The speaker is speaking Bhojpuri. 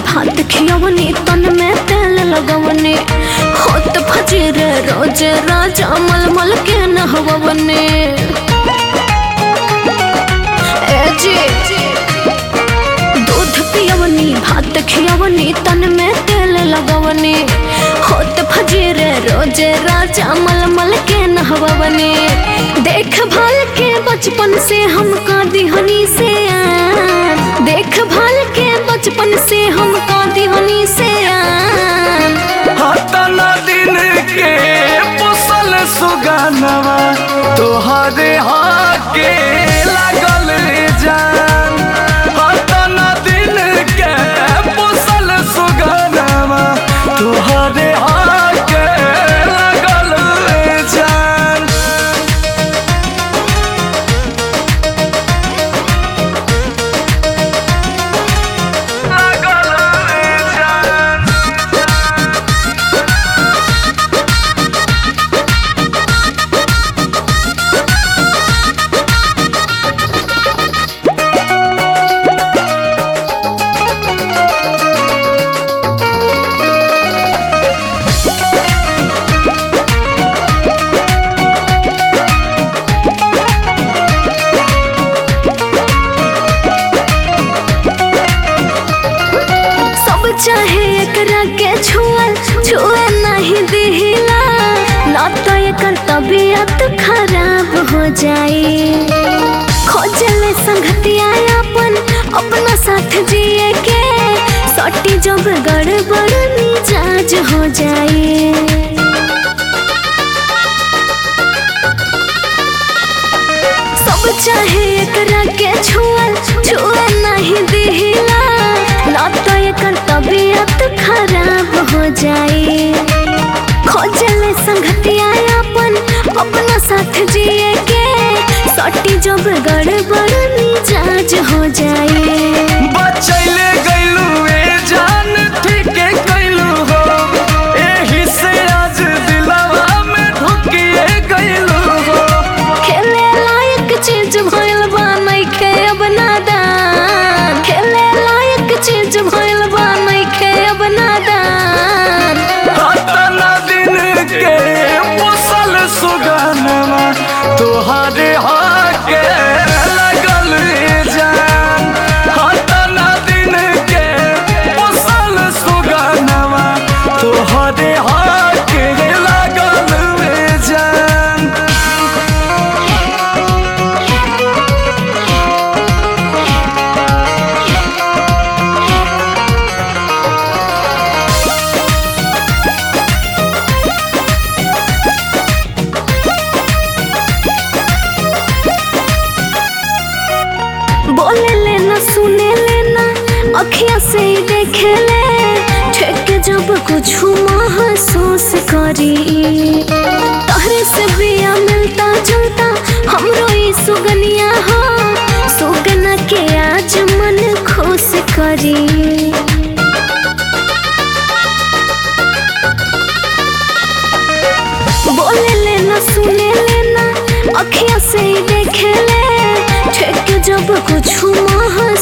भात खियवनी तन में तेल लगवनी होत फजीर रोज राजा मलमल के नहवनी दूध पियवनी भात खियवनी तन में तेल लगवनी होत फजीर रोज राजा मलमल के नहवनी देखभाल के बचपन से हमका दिहनी से देखभाल के बचपन से हमका दिहनी से हतना दिन के पोसल सुगानवा तोहरे हाके लागल जान हतना दिन के पोसल सुगानवा तोहरे हाके लागल जान चाहे एकरा के छुए नहीं दिहिला ना तो एकर तबीयत खराब हो जाए खोजले संगतिया अपना साथ जिए के सटी जब गड़बड़ मिजाज हो जाए सब चाहे एकरा के छुए नहीं दिहिला ना तो एकर तबीयत खराब हो जाए खोजले संगतिया अपना साथ जिए के सटी जब गड़बड़ मिजाज हो जाए बचैले गइलू ए जान ठीके कइलू हो एही से आज दिलवा में ढुकिए गइलू हो खेले लायक चीज भइल बा नइखे अब नादान खेले लायक चीज भइल बा नइखे अब नादान हतना दिन के पोसल सुगानवा तोहरे हाके लागल जान हतना दिन के पोसल सुगानवा तोहरे हाके लागल जान बोले लेना सुने लेना अखिया से ही देखे ले ठेके जब कुछ महसूस करी तहरे से बिया मिलता जुलता हमरो ई सुगनिया हो सुगना के आज मन खुश करी बोले लेना सुने लेना अखिया से ही देखे ले ठेके जब कुछ महसूस